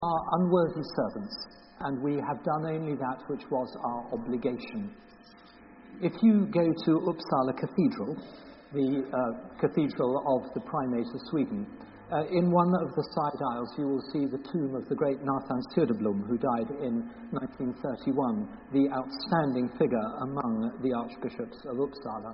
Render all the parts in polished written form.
are unworthy servants, and we have done only that which was our obligation. If you go to Uppsala Cathedral, the cathedral of the Primate of Sweden, in one of the side aisles you will see the tomb of the great Nathan Söderblom, who died in 1931, the outstanding figure among the archbishops of Uppsala.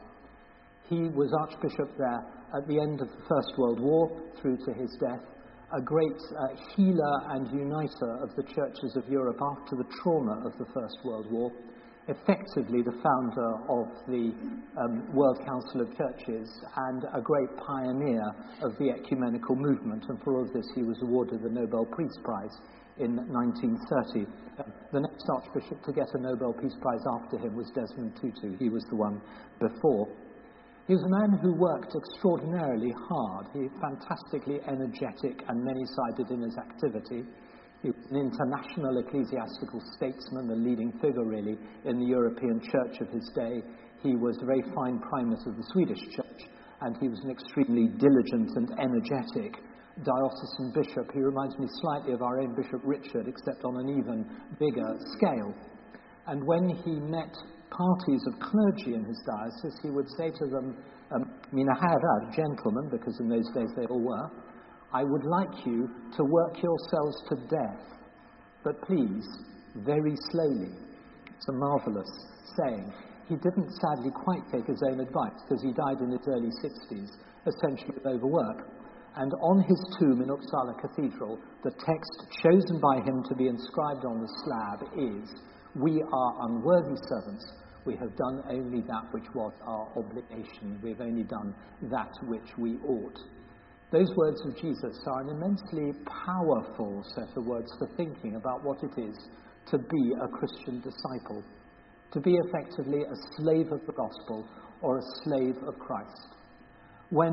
He was archbishop there at the end of the First World War through to his death, a great healer and uniter of the churches of Europe after the trauma of the First World War, effectively the founder of the World Council of Churches and a great pioneer of the ecumenical movement, and for all of this he was awarded the Nobel Peace Prize in 1930. The next archbishop to get a Nobel Peace Prize after him was Desmond Tutu. He was the one before. He was a man who worked extraordinarily hard. He was fantastically energetic and many-sided in his activity. He was an international ecclesiastical statesman, a leading figure really in the European church of his day. He was a very fine primate of the Swedish church, and he was an extremely diligent and energetic diocesan bishop. He reminds me slightly of our own Bishop Richard, except on an even bigger scale. And when he met parties of clergy in his diocese, he would say to them, mina herrar, gentlemen, because in those days they all were, I would like you to work yourselves to death, but please, very slowly. It's a marvellous saying. He didn't sadly quite take his own advice, because he died in his early 60s, essentially of overwork. And on his tomb in Uppsala Cathedral, the text chosen by him to be inscribed on the slab is, we are unworthy servants. We have done only that which was our obligation. We have only done that which we ought. Those words of Jesus are an immensely powerful set of words for thinking about what it is to be a Christian disciple, to be effectively a slave of the gospel or a slave of Christ. When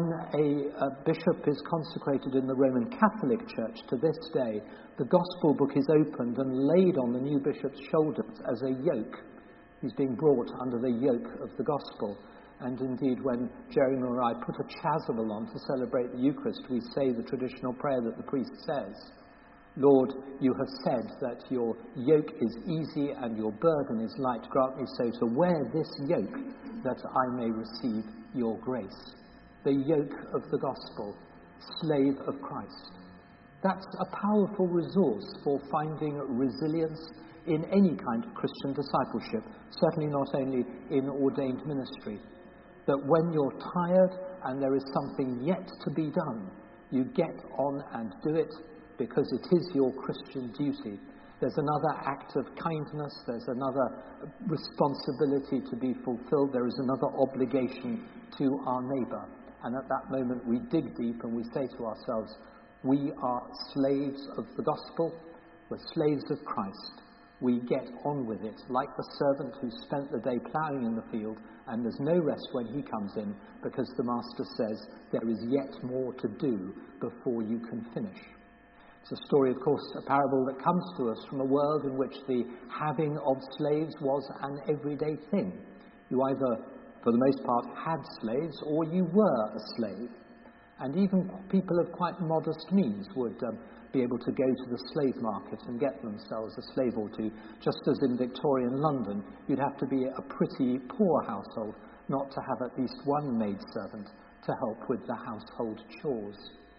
a bishop is consecrated in the Roman Catholic Church to this day, the gospel book is opened and laid on the new bishop's shoulders as a yoke. He's being brought under the yoke of the gospel. And indeed, when Jeremy or I put a chasuble on to celebrate the Eucharist, we say the traditional prayer that the priest says, Lord, you have said that your yoke is easy and your burden is light. Grant me so to wear this yoke that I may receive your grace. The yoke of the gospel, slave of Christ. That's a powerful resource for finding resilience in any kind of Christian discipleship, certainly not only in ordained ministry. That when you're tired and there is something yet to be done, you get on and do it because it is your Christian duty. There's another act of kindness, there's another responsibility to be fulfilled, there is another obligation to our neighbour. And at that moment we dig deep and we say to ourselves, we are slaves of the gospel, we're slaves of Christ. We get on with it, like the servant who spent the day ploughing in the field, and there's no rest when he comes in, because the master says there is yet more to do before you can finish. It's a story, of course, a parable that comes to us from a world in which the having of slaves was an everyday thing. You either, for the most part, had slaves, or you were a slave. And even people of quite modest means would be able to go to the slave market and get themselves a slave or two. Just as in Victorian London, you'd have to be a pretty poor household not to have at least one maidservant to help with the household chores.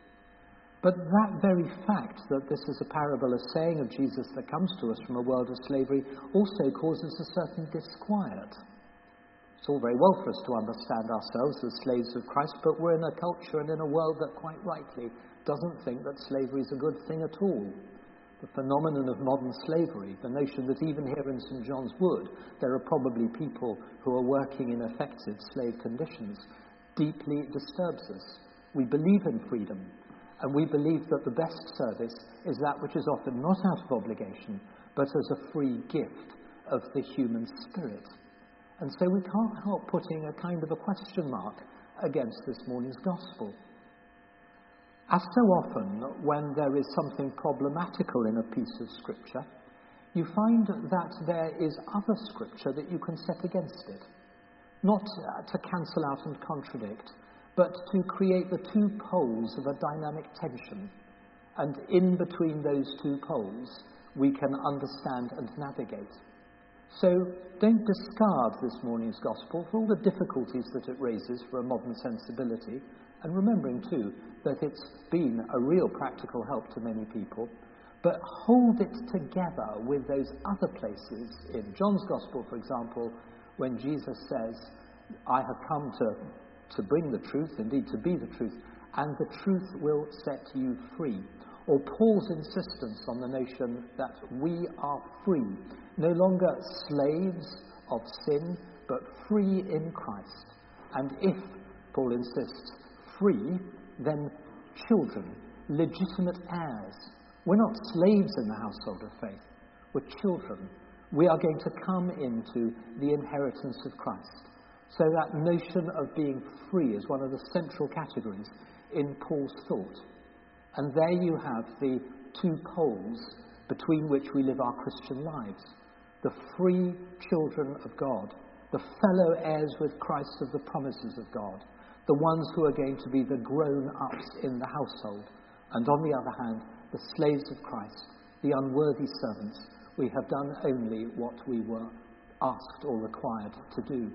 But that very fact that this is a parable, a saying of Jesus that comes to us from a world of slavery, also causes a certain disquiet. It's all very well for us to understand ourselves as slaves of Christ, but we're in a culture and in a world that quite rightly doesn't think that slavery is a good thing at all. The phenomenon of modern slavery, the notion that even here in St. John's Wood there are probably people who are working in effective slave conditions, deeply disturbs us. We believe in freedom, and we believe that the best service is that which is offered not out of obligation, but as a free gift of the human spirit. And so we can't help putting a kind of a question mark against this morning's gospel. As so often, when there is something problematical in a piece of scripture, you find that there is other scripture that you can set against it. Not to cancel out and contradict, but to create the two poles of a dynamic tension. And in between those two poles, we can understand and navigate. So don't discard this morning's gospel for all the difficulties that it raises for a modern sensibility, and remembering too that it's been a real practical help to many people, but hold it together with those other places in John's gospel, for example, when Jesus says, I have come to bring the truth, indeed to be the truth, and the truth will set you free. Or Paul's insistence on the notion that we are free, no longer slaves of sin, but free in Christ. And if, Paul insists, free, then children, legitimate heirs. We're not slaves in the household of faith, we're children. We are going to come into the inheritance of Christ. So that notion of being free is one of the central categories in Paul's thought. And there you have the two poles between which we live our Christian lives. The free children of God, the fellow heirs with Christ of the promises of God, the ones who are going to be the grown-ups in the household. And on the other hand, the slaves of Christ, the unworthy servants. We have done only what we were asked or required to do.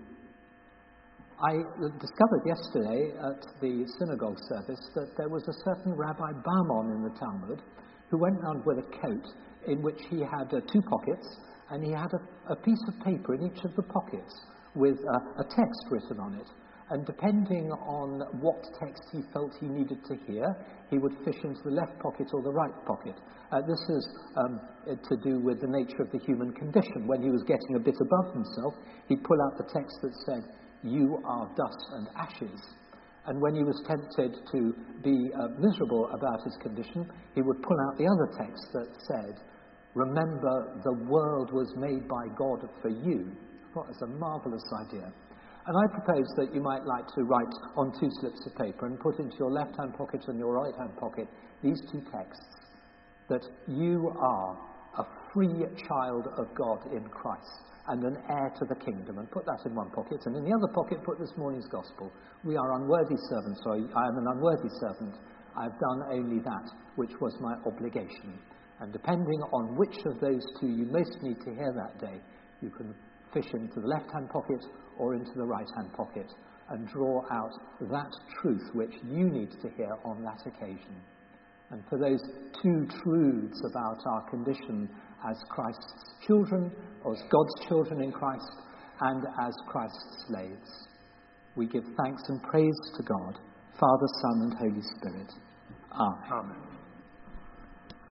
I discovered yesterday at the synagogue service that there was a certain Rabbi Baumon in the Talmud who went round with a coat in which he had 2 pockets, and he had a piece of paper in each of the pockets with a text written on it. And depending on what text he felt he needed to hear, he would fish into the left pocket or the right pocket. This is to do with the nature of the human condition. When he was getting a bit above himself, he'd pull out the text that said, "You are dust and ashes." And when he was tempted to be miserable about his condition, he would pull out the other text that said, "Remember, the world was made by God for you." I thought it was a marvellous idea. And I propose that you might like to write on 2 slips of paper and put into your left-hand pocket and your right-hand pocket these 2 texts, that you are a free child of God in Christ and an heir to the kingdom, and put that in one pocket, and in the other pocket put this morning's gospel. We are unworthy servants, or I am an unworthy servant. I have done only that which was my obligation. And depending on which of those 2 you most need to hear that day, you can fish into the left-hand pocket or into the right-hand pocket and draw out that truth which you need to hear on that occasion. And for those 2 truths about our condition as Christ's children, or as God's children in Christ, and as Christ's slaves, we give thanks and praise to God, Father, Son, and Holy Spirit. Amen. Amen.